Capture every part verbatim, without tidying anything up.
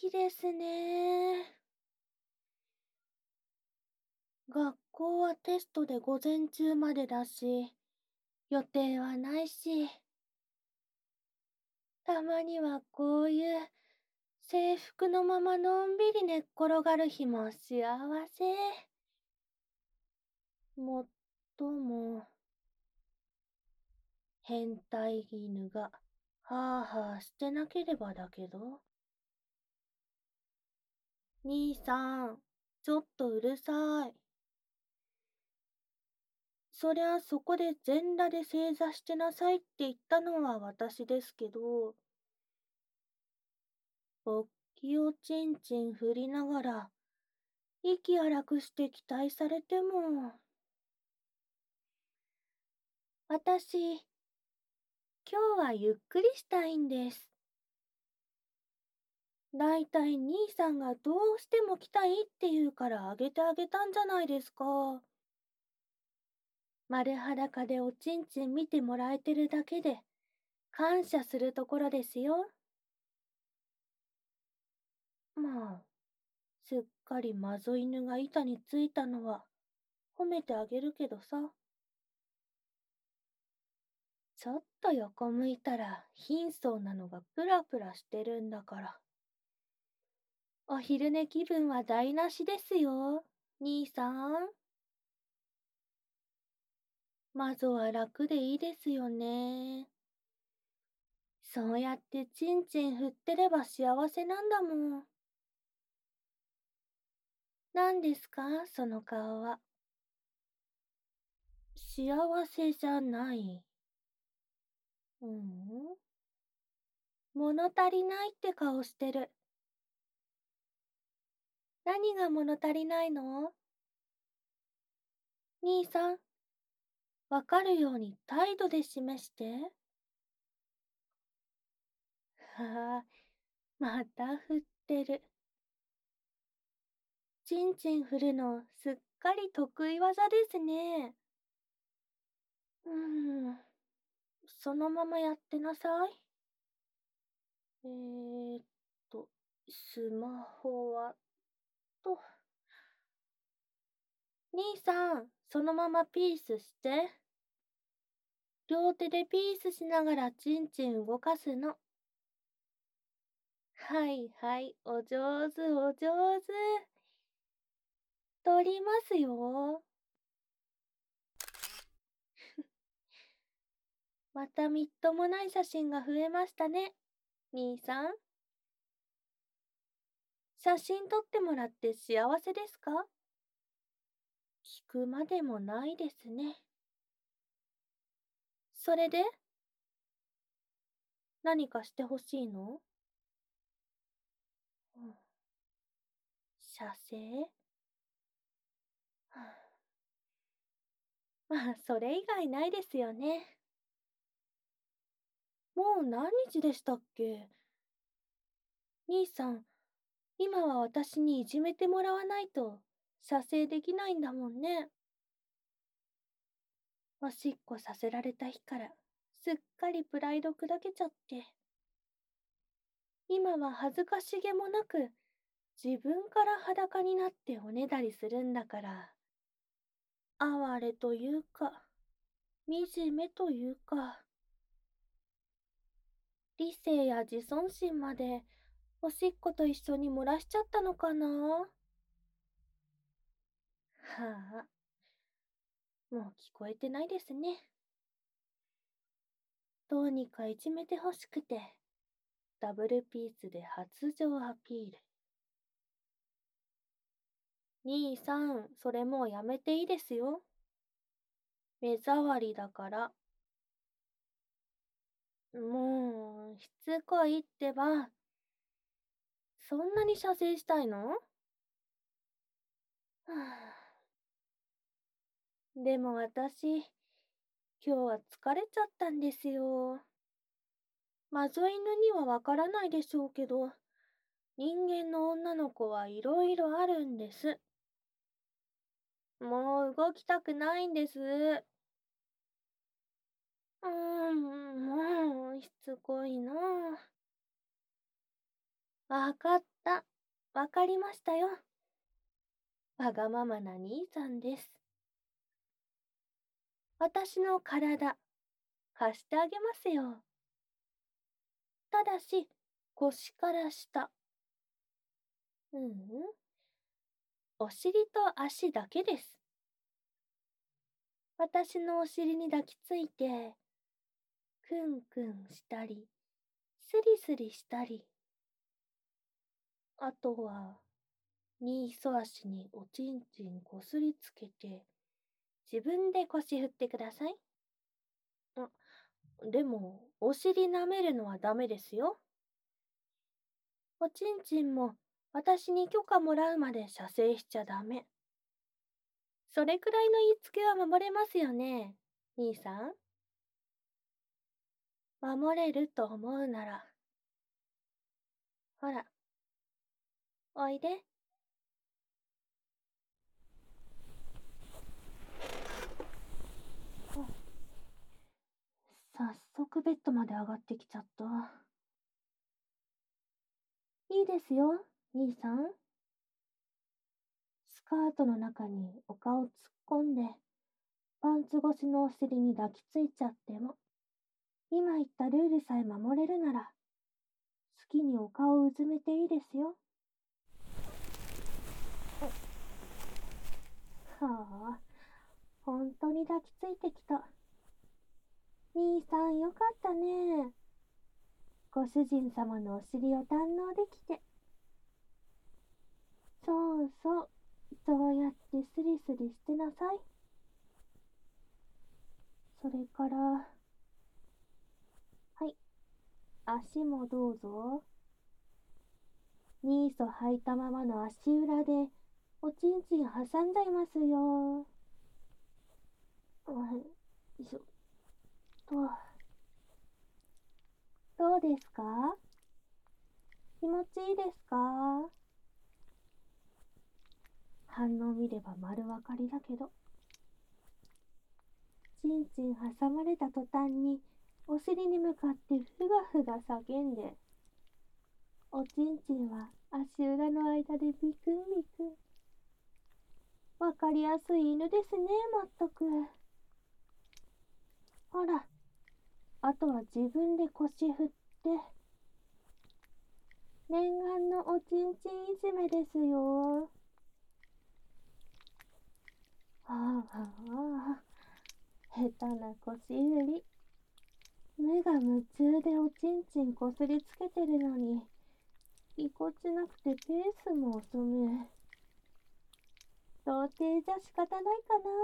気ですね。学校はテストで午前中までだし、予定はないし、たまにはこういう制服のままのんびり寝っ転がる日も幸せ。もっとも、変態犬が、はあはあしてなければだけど。兄さん、ちょっとうるさい。そりゃそこで全裸で正座してなさいって言ったのは私ですけど、勃起をちんちん振りながら、息荒くして期待されても。私、今日はゆっくりしたいんです。だいたい兄さんがどうしても来たいって言うからあげてあげたんじゃないですか。丸裸でおちんちん見てもらえてるだけで、感謝するところですよ。まあ、すっかりマゾ犬が板についたのは褒めてあげるけどさ。ちょっと横向いたら貧相なのがプラプラしてるんだから。お昼寝気分は台無しですよ、兄さん。マゾは楽でいいですよね。そうやってチンチン振ってれば幸せなんだもん。何ですか、その顔は。幸せじゃない。うん、物足りないって顔してる。何が物足りないの？兄さん、わかるように態度で示して。はあ、また振ってる。ちんちん振るのすっかり得意技ですね。うーん、そのままやってなさい。えーっと、スマホは、と。兄さん、そのままピースして。両手でピースしながらちんちん動かすの。はいはい、お上手お上手。撮りますよ。またみっともない写真が増えましたね、兄さん。写真撮ってもらって幸せですか？聞くまでもないですね。それで何かしてほしいの？うん、射精？はあ、まあ、それ以外ないですよね。もう何日でしたっけ？兄さん、今は私にいじめてもらわないと射精できないんだもんね。おしっこさせられた日からすっかりプライド砕けちゃって。今は恥ずかしげもなく自分から裸になっておねだりするんだから、哀れというか、惨めというか、理性や自尊心までおしっこと一緒に漏らしちゃったのかな。はあ、もう聞こえてないですね。どうにかいじめてほしくて、ダブルピースで発情アピール。兄さん、それもうやめていいですよ。目障りだから。もう、しつこいってば。そんなに射精したいの？はあ、でも私、今日は疲れちゃったんですよ。マゾ犬にはわからないでしょうけど、人間の女の子はいろいろあるんです。もう動きたくないんです。うーん、もうしつこいなあ。わかっあ、わかりましたよ。わがままな兄さんです。私の体、貸してあげますよ。ただし、腰から下。うんうん。お尻と足だけです。私のお尻に抱きついて、くんくんしたり、スリスリしたり。あとは、二そ足におちんちんこすりつけて、自分で腰振ってください。あ、でも、お尻舐めるのはダメですよ。おちんちんも、私に許可もらうまで射精しちゃダメ。それくらいの言いつけは守れますよね、兄さん。守れると思うなら。ほら、おいで。早速ベッドまで上がってきちゃった。いいですよ、兄さん。スカートの中にお顔突っ込んで、パンツ越しのお尻に抱きついちゃっても、今言ったルールさえ守れるなら、好きにお顔をうずめていいですよ。はあ、本当に抱きついてきた。兄さんよかったね。ご主人様のお尻を堪能できて。そうそう、そうやってスリスリしてなさい。それから、はい、足もどうぞ。ニーソ履いたままの足裏で、おちんちん挟んじゃいますよ。はい、よいしょと。どうですか？気持ちいいですか？反応見れば丸分かりだけど。ちんちん挟まれた途端に、お尻に向かってふがふが叫んで、おちんちんは足裏の間でビクンビクン。わかりやすい犬ですね、まったく。ほら、あとは自分で腰振って、念願のおちんちんいじめですよ。はあはあ、下手な腰振り。目が夢中でおちんちんこすりつけてるのに、ぎこちなくてペースも遅め。童貞じゃ仕方ないかな。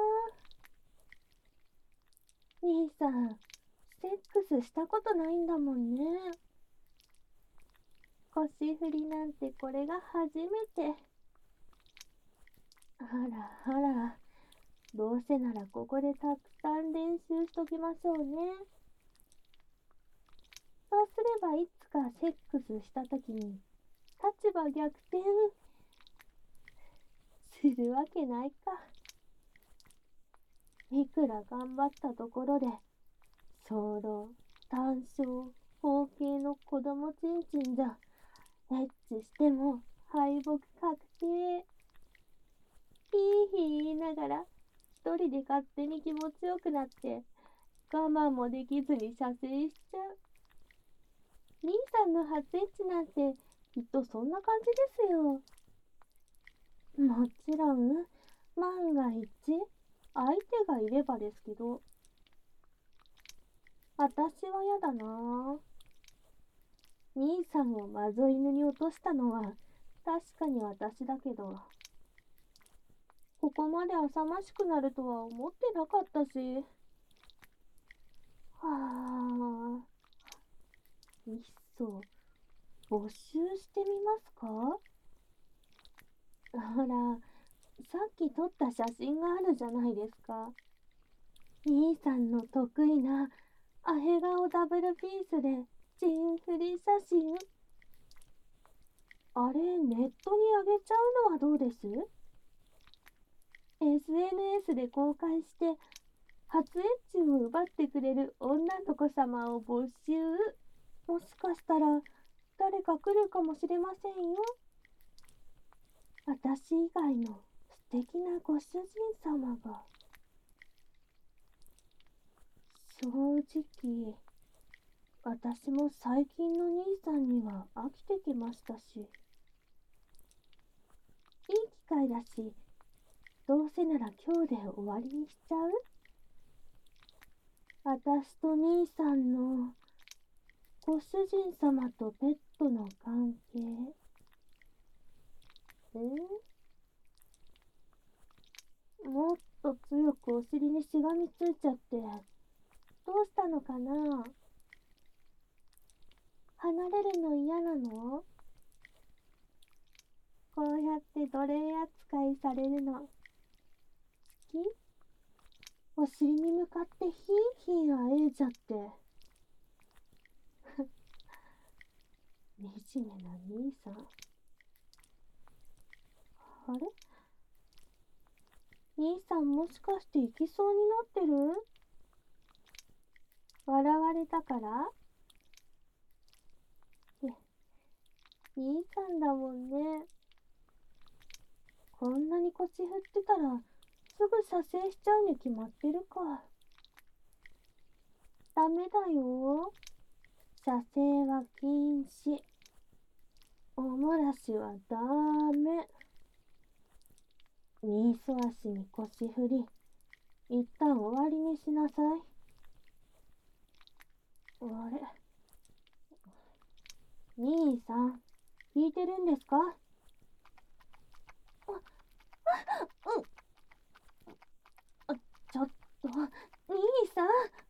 兄さん、セックスしたことないんだもんね。腰振りなんてこれが初めて。あらあら、どうせならここでたくさん練習しときましょうね。そうすればいつかセックスしたときに立場逆転するわけないか。いくら頑張ったところで、早漏、単焦、包茎の子供ちんちんじゃ、エッチしても敗北確定。ひいひい言いながら、一人で勝手に気持ちよくなって、我慢もできずに射精しちゃう。兄さんの初エッチなんて、きっとそんな感じですよ。もちろん、万が一、相手がいればですけど、私は嫌だな。兄さんをマゾ犬に落としたのは、確かに私だけど、ここまで浅ましくなるとは思ってなかったし。はあ、いっそ、募集してみますか？ほら、さっき撮った写真があるじゃないですか。兄さんの得意なアヘ顔ダブルピースでチンフリ写真。あれ、ネットにあげちゃうのはどうです？ エスエヌエス で公開して初エッチを奪ってくれる女の子様を募集。もしかしたら誰か来るかもしれませんよ。 私以外の素敵なご主人様が。正直、私も最近の兄さんには飽きてきましたし、いい機会だし、どうせなら今日で終わりにしちゃう？私と兄さんのご主人様とペットの関係。んもっと強くお尻にしがみついちゃって、どうしたのかな？離れるの嫌なの？こうやって奴隷扱いされるの好き？お尻に向かってヒーヒーあえいちゃって。惨めな兄さん。あれ？兄さんもしかして行きそうになってる？笑われたから？え、兄さんだもんね。こんなに腰振ってたらすぐ射精しちゃうに決まってるか。ダメだよ。射精は禁止。おもらしはダメ。ニーソ足に腰振り、一旦終わりにしなさい。あれ？兄さん、聞いてるんですか？あ、うん、あ、ちょっと、兄さん。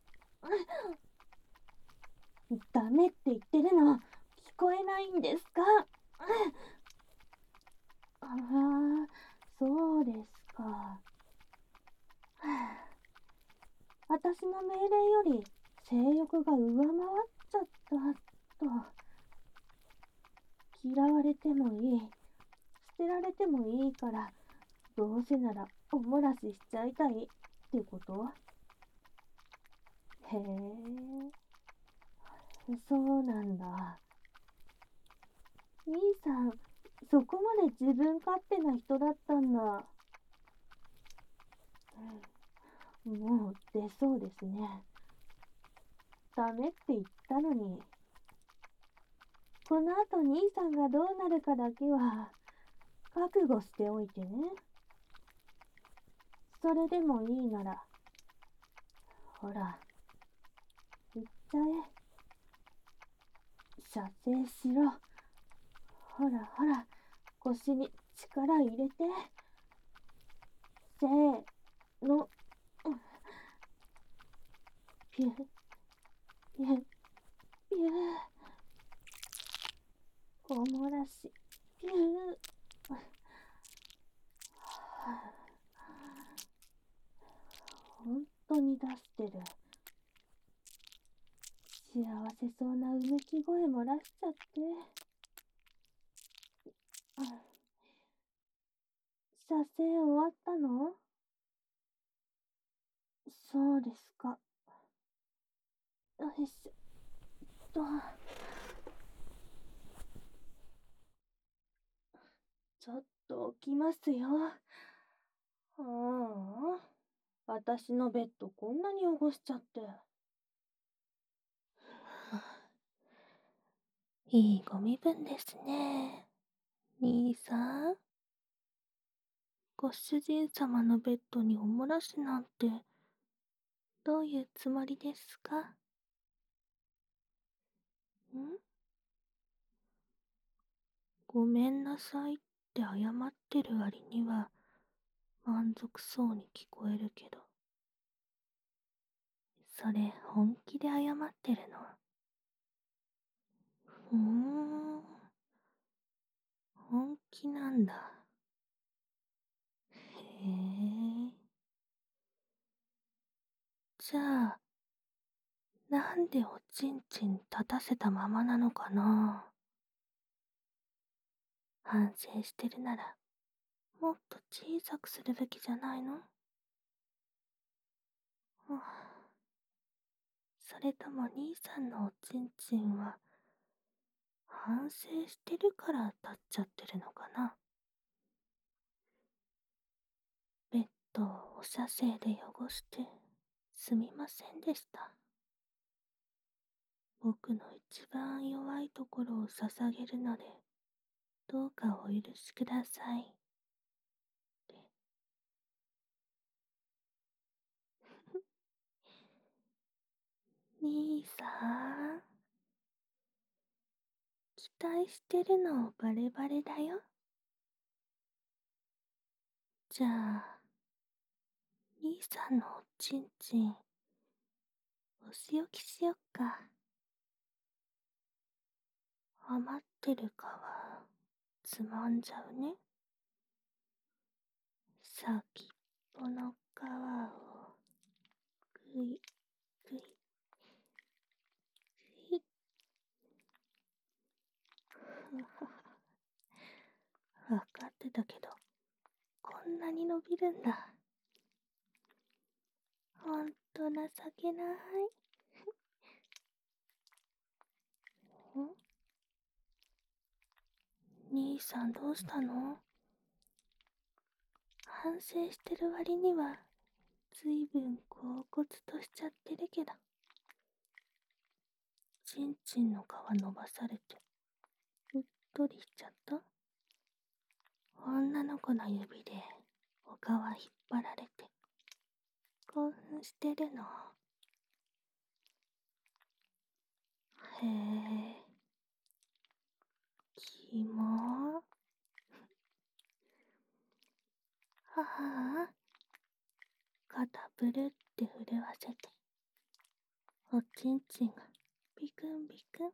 ダメって言ってるの、聞こえないんですか？ああ、そうですか。私の命令より性欲が上回っちゃったと。嫌われてもいい、捨てられてもいいから、どうせならおもらししちゃいたいってこと？へえ、そうなんだ。兄さん、そこまで自分勝手な人だったんだ。うん、もう出そうですね。ダメって言ったのに。この後兄さんがどうなるかだけは覚悟しておいてね。それでもいいなら、ほら、言っちゃえ。射精しろ。ほらほら、腰に力入れて。せーの。ピュー、ピュー、ピュー。おもらし、ピュー。本当に出してる。幸せそうなうめき声漏らしちゃって。射精終わったの？そうですか。よいしょっと。ちょっと起きますよ。ああ、私のベッドこんなに汚しちゃって。いいご身分ですね。兄さん、ご主人様のベッドにおもらしなんて、どういうつもりですか？ん？ごめんなさいって謝ってる割には満足そうに聞こえるけど、それ本気で謝ってるの？ふーん、本気なんだ。へえ。じゃあ、なんでおちんちん立たせたままなのかな？反省してるなら、もっと小さくするべきじゃないの？はあ、それとも兄さんのおちんちんは、反省してるから立っちゃってるのかな？ とお射精で汚してすみませんでした。僕の一番弱いところを捧げるので、どうかお許しください。って。兄さん、期待してるのバレバレだよ。じゃあ、兄さんのおちんちん、お仕置きしよっか。余ってる皮、つまんじゃうね。先っぽの皮を、ぐい、ぐい、ぐい。わかってたけど、こんなに伸びるんだ。ほんと情けない。ん？兄さんどうしたの？反省してる割には、ずいぶん恍惚としちゃってるけど。ちんちんの皮伸ばされて、うっとりしちゃった？女の子の指でお皮引っ張られて、興奮してるの？へえ、キモー。ははあ、肩ぶるって震わせて、おちんちんがビクンビクン。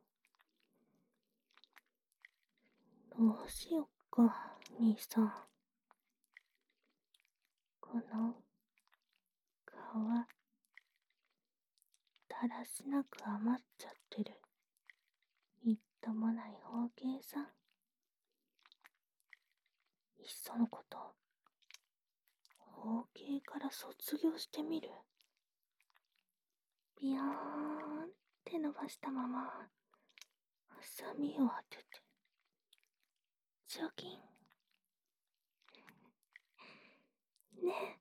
どうしよっか、兄さん。この皮、だらしなく余っちゃってる。みっともない包茎さん。いっそのこと、包茎から卒業してみる？ビヨーンって伸ばしたまま、ハサミを当てて、チョキン。ねえ、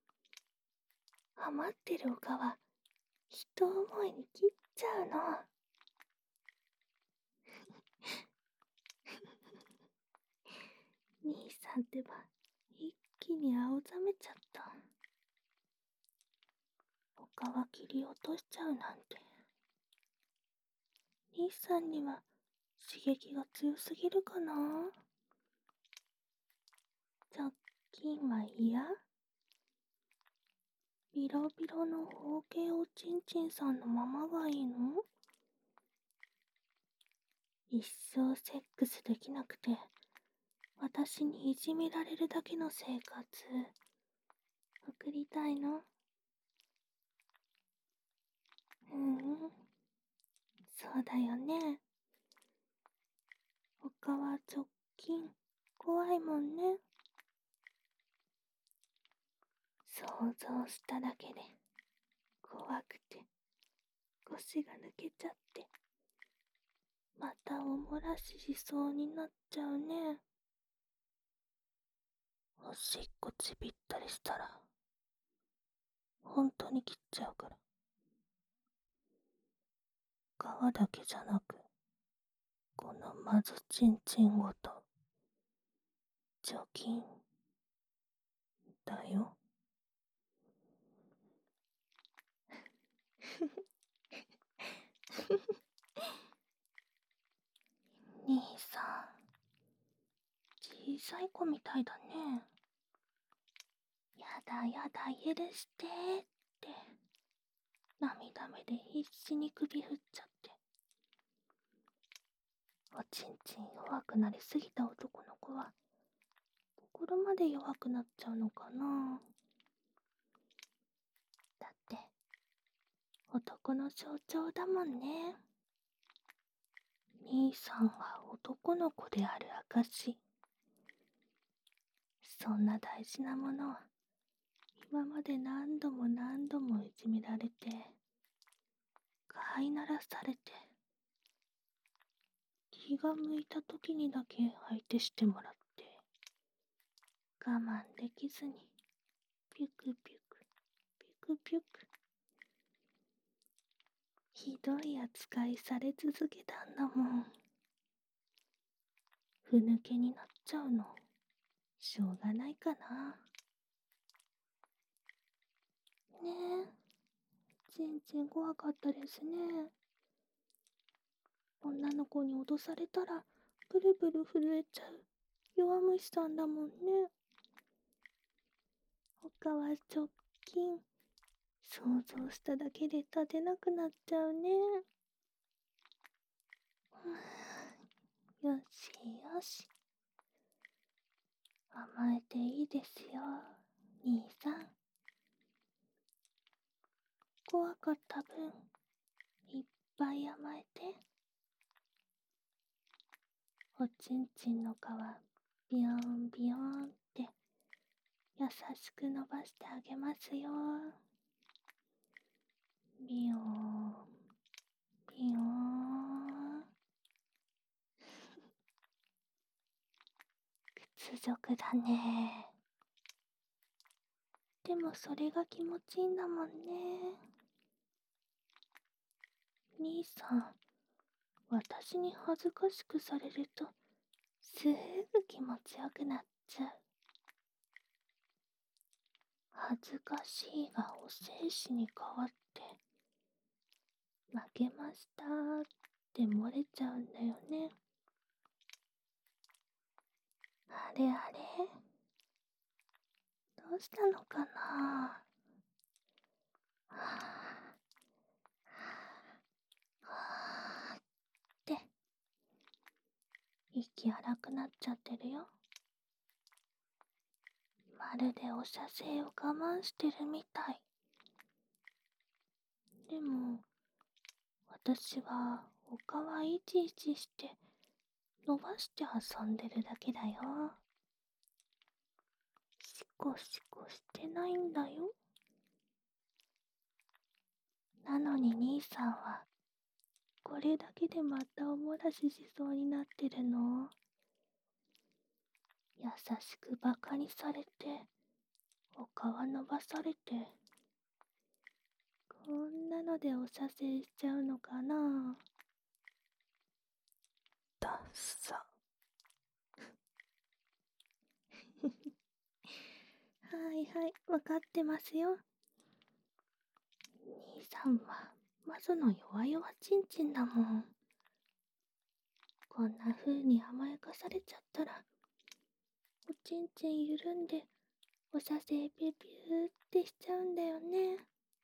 余ってるお皮、一思いに切っちゃうの。兄さんってば、一気に青ざめちゃった。お皮切り落としちゃうなんて。兄さんには刺激が強すぎるかな？直近は嫌？ビロビロの包茎おちんちんさんのままがいいの？一生セックスできなくて、私にいじめられるだけの生活、送りたいの？ううん、そうだよね。お皮直近、怖いもんね。想像しただけで、怖くて、腰が抜けちゃって、またおもらししそうになっちゃうね。おしっこちびったりしたら、ほんとに切っちゃうから。皮だけじゃなく、このまずちんちんごと、除菌だよ。兄さん、小さい子みたいだね。やだやだ許してって、涙目で必死に首振っちゃって。おちんちん弱くなりすぎた男の子は、心まで弱くなっちゃうのかな。だって、男の象徴だもんね。兄さんは男の子である証。そんな大事なものを、今まで何度も何度もいじめられて、飼いならされて、気が向いた時にだけ相手してもらって、我慢できずに、 ピュクピュク、ピュクピュク。ひどい扱いされ続けたんだもん。ふぬけになっちゃうの、しょうがないかな。ねえ、ちんちん怖かったですね。女の子に脅されたら、ブルブル震えちゃう弱虫さんだもんね。他は直近、想像しただけで立てなくなっちゃうね。よしよし。甘えていいですよ、兄さん。怖かった分、いっぱい甘えて。おちんちんの皮、ビヨンビヨンって優しく伸ばしてあげますよ。ビヨン、ビヨン。屈辱だね。でもそれが気持ちいいんだもんね。兄さん、私に恥ずかしくされると、すぐ気持ちよくなっちゃう。恥ずかしいがお静止に変わって、負けましたーって漏れちゃうんだよね。あれあれ、どうしたのかな。はぁ、はぁって息荒くなっちゃってるよ。まるでお射精を我慢してるみたい。でも私はおかいちいちして伸ばして遊んでるだけだよ。シコシコしてないんだよ。なのに兄さんはこれだけでまたおもらししそうになってるの。優しくバカにされて、お皮伸ばされて、こんなのでお射精しちゃうのかな。ダッサ。はいはい、わかってますよ。兄さんはまずの弱々ちんちんだもん。こんな風に甘やかされちゃったら、おちんちん緩んでお射精ピューピューってしちゃうんだよね。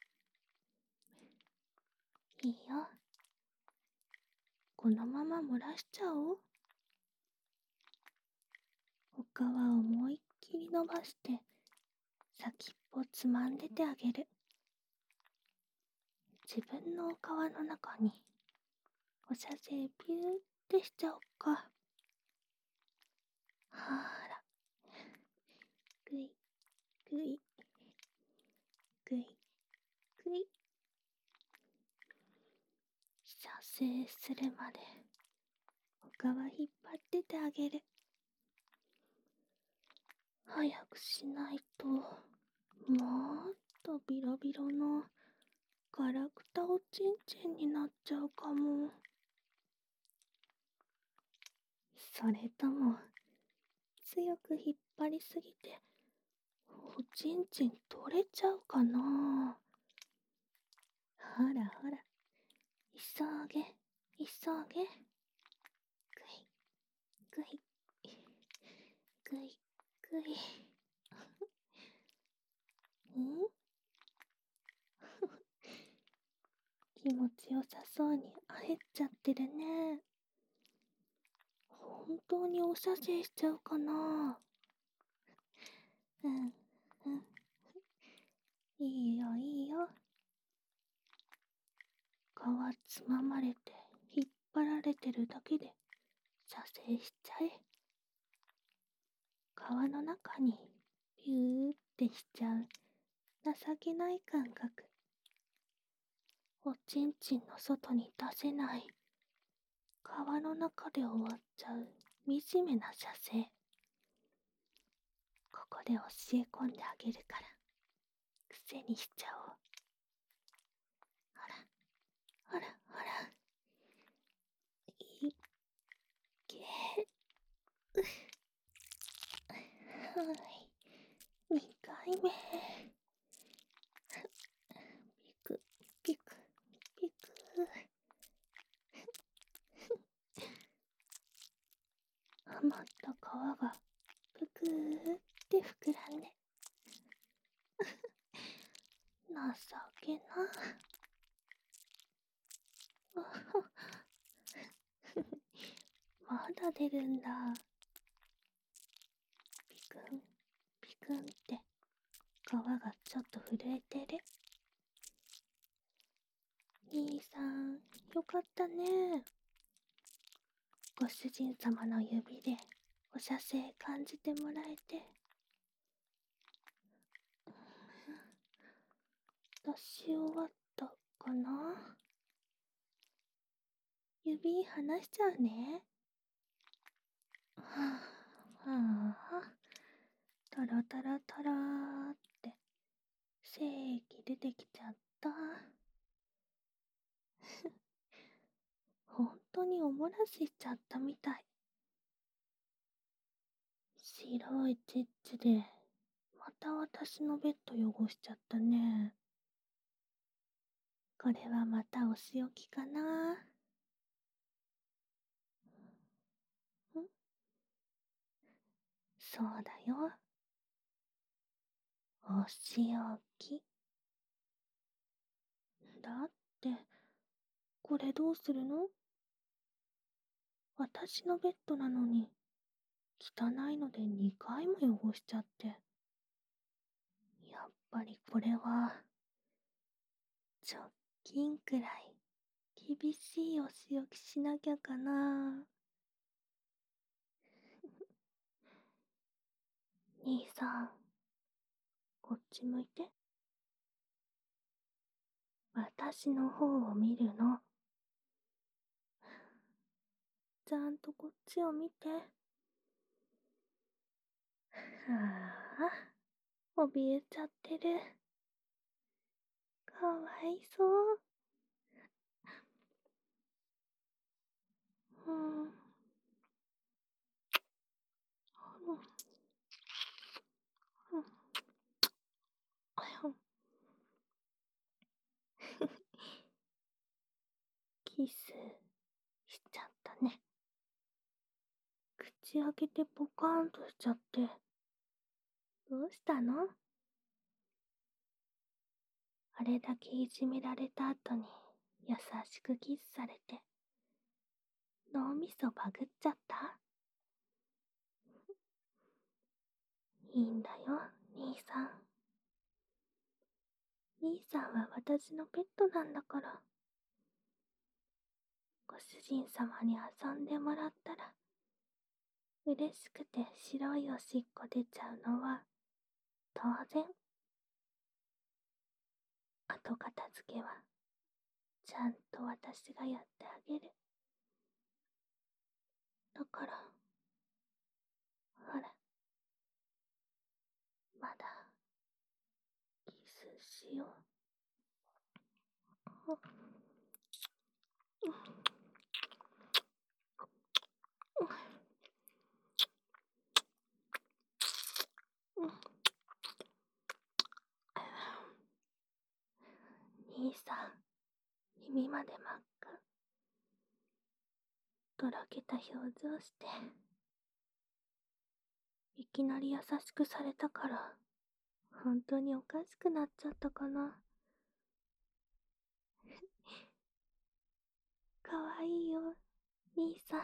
いいよ、このまま漏らしちゃおう。お皮を思いっきり伸ばして先っぽつまんでてあげる。自分のお皮の中にお射精ピューってしちゃおっか。はーら、ぐいぐいぐいぐい。射精するまでお皮引っ張っててあげる。早くしないともっとビロビロのガラクタおちんちんになっちゃうかも。それとも強く引っ張りすぎておちんちん取れちゃうかな。ほらほら、急げ急げ。ぐいぐいぐいぐい。ん気持ちよさそうにあえっちゃってるね。本当にお射精しちゃうかな。うんうん、いいよいいよ。皮つままれて引っ張られてるだけで射精しちゃえ。皮の中にピューってしちゃう情けない感覚。おちんちんの外に出せない皮の中で終わっちゃう惨めな射精。ここで教え込んであげるからせにしちゃおう。ほら、ほら、ほら。いっけ。はい。にかいめ。ピク、ピク、ピク。余った皮がぷくーって膨らんで。情けな。まだ出るんだ。ピクン、ピクンって皮がちょっと震えてる。兄さん、よかったね。ご主人様の指でお射精感じてもらえて。出し終わったかな。指離しちゃうね。はあ、はあ、タラタラタラーって精液出てきちゃった。本当におもらししちゃったみたい。白いチッチでまた私のベッド汚しちゃったね。これはまたお仕置きかな。ん？そうだよ。お仕置き。だって、これどうするの？私のベッドなのに、汚いのでにかいも汚しちゃって。やっぱりこれは、直近くらい厳しいお仕置きしなきゃかな。兄さん、こっち向いて。私の方を見るの。ちゃんとこっちを見て。ああ、怯えちゃってる。かわいそう。うん。うん。うん。キスしちゃったね。口開けてポカーンとしちゃって。どうしたの？あれだけいじめられた後に優しくキスされて脳みそバグっちゃった？いいんだよ、兄さん。兄さんは私のペットなんだから。ご主人様に遊んでもらったら嬉しくて白いおしっこ出ちゃうのは当然。後片付けはちゃんと私がやってあげる。だからほら、まだキスしよう。兄さん、耳まで真っ赤。とろけた表情して。いきなり優しくされたから本当におかしくなっちゃったかな。かわいいよ、兄さん。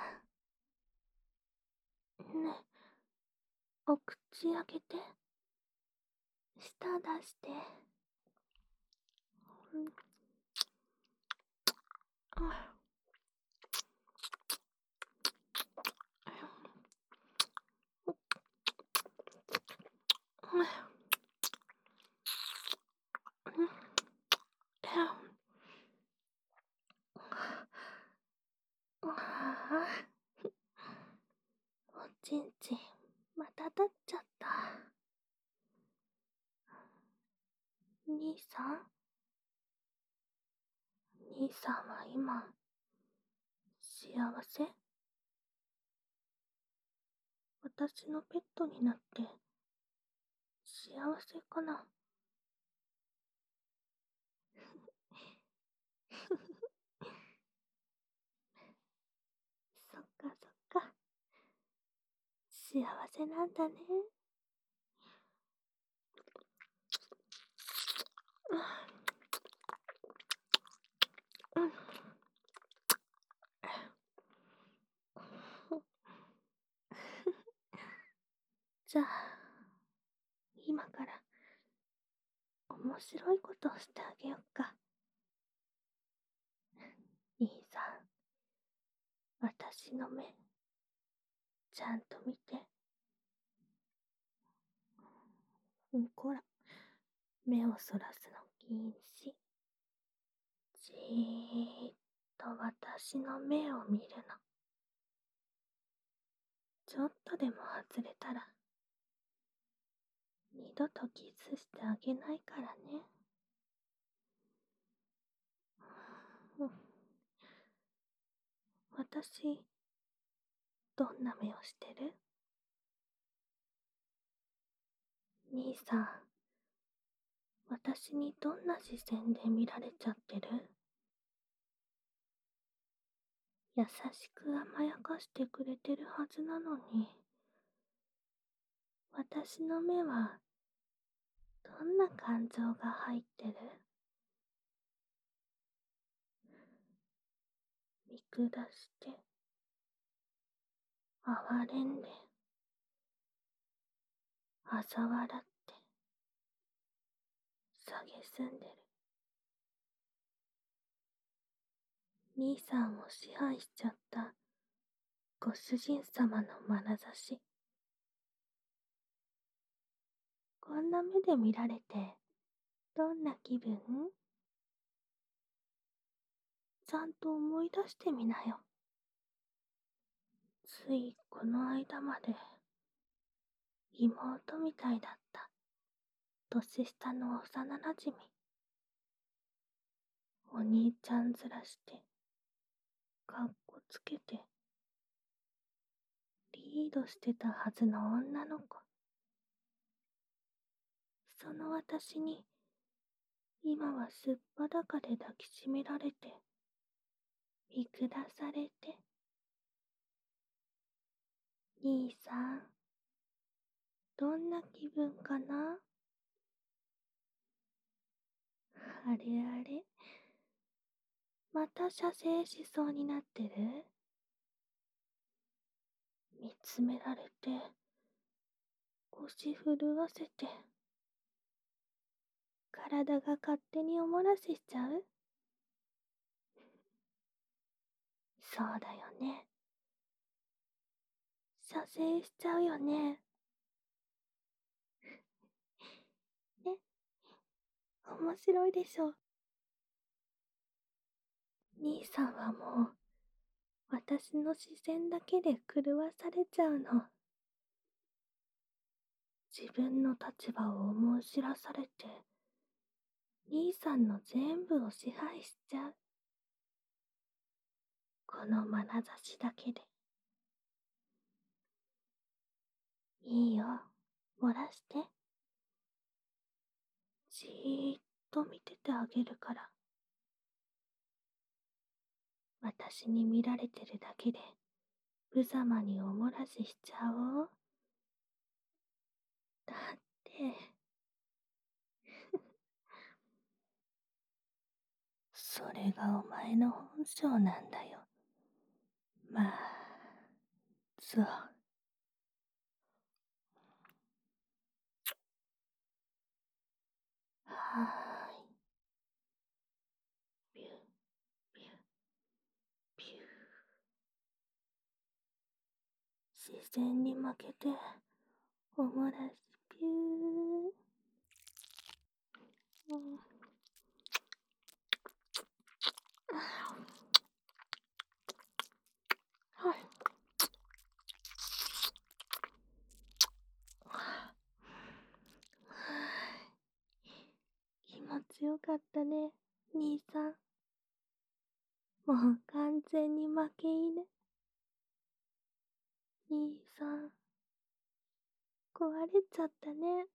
ね、お口開けて。舌出して。うん。あ、おちんちんまた立っちゃった。兄兄さん兄さんは今、幸せ？私のペットになって、幸せかな？そっかそっか。幸せなんだね。うん。じゃあ、今から面白いことをしてあげよっか。兄さん、私の目、ちゃんと見て。うん、こら、目をそらすの禁止。じーっと私の目を見るの。ちょっとでも外れたら、二度とキスしてあげないからね。うん。私、どんな目をしてる？兄さん、私にどんな視線で見られちゃってる？優しく甘やかしてくれてるはずなのに、私の目はどんな感情が入ってる？見下して、哀れんで、嘲笑って、蔑んでる。兄さんを支配しちゃったご主人様の眼差し。こんな目で見られて、どんな気分？ちゃんと思い出してみなよ。ついこの間まで、妹みたいだった。年下の幼なじみ。お兄ちゃんずらして、かっこつけて、リードしてたはずの女の子。その私に、今はすっぱだかで抱きしめられて、見下されて。兄さん、どんな気分かな？あれあれ、また射精しそうになってる？見つめられて、腰震わせて、体が勝手におもらししちゃう？そうだよね。射精しちゃうよね。ね、面白いでしょ。兄さんはもう、私の視線だけで狂わされちゃうの。自分の立場を思い知らされて、兄さんの全部を支配しちゃう。この眼差しだけで。いいよ、漏らして。じーっと見ててあげるから。私に見られてるだけで、無様におもらししちゃおう。だって、それがお前の本性なんだよ。まあ、そう。はーい。ピュー、ピュー、ピュー。視線に負けて、おもらしピュー。うん、はい。気持よかったね、兄さん。もう完全に負け犬。兄さん、壊れちゃったね。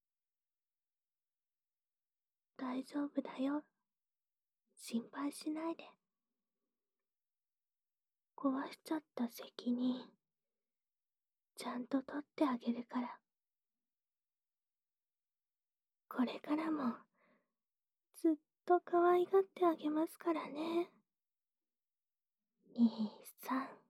大丈夫だよ。心配しないで。壊しちゃった責任、ちゃんと取ってあげるから。これからも、ずっと可愛がってあげますからね。兄さん。